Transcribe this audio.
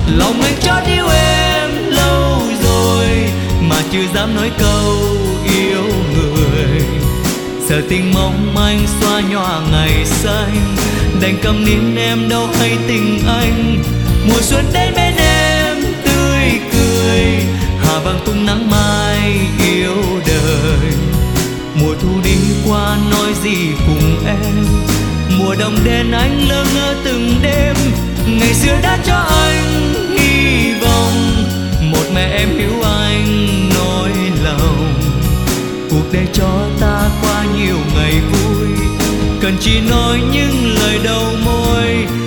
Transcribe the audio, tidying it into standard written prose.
Lòng anh chót yêu em lâu rồi mà chưa dám nói câu yêu người. Giờ tình mong manh xóa nhòa ngày xanh, đành câm nín em đâu hay tình anh. Mùa xuân đến bên em tươi cười, hà vàng tung nắng mai yêu đời. Mùa thu đi qua nói gì cùng em, mùa đông đến anh lơ ngơ từng đêm. Ngày xưa đã cho anh hy vọng, một mẹ em hiểu anh nỗi lòng. Cuộc đời cho ta qua nhiều ngày vui, cần chỉ nói những lời đầu môi.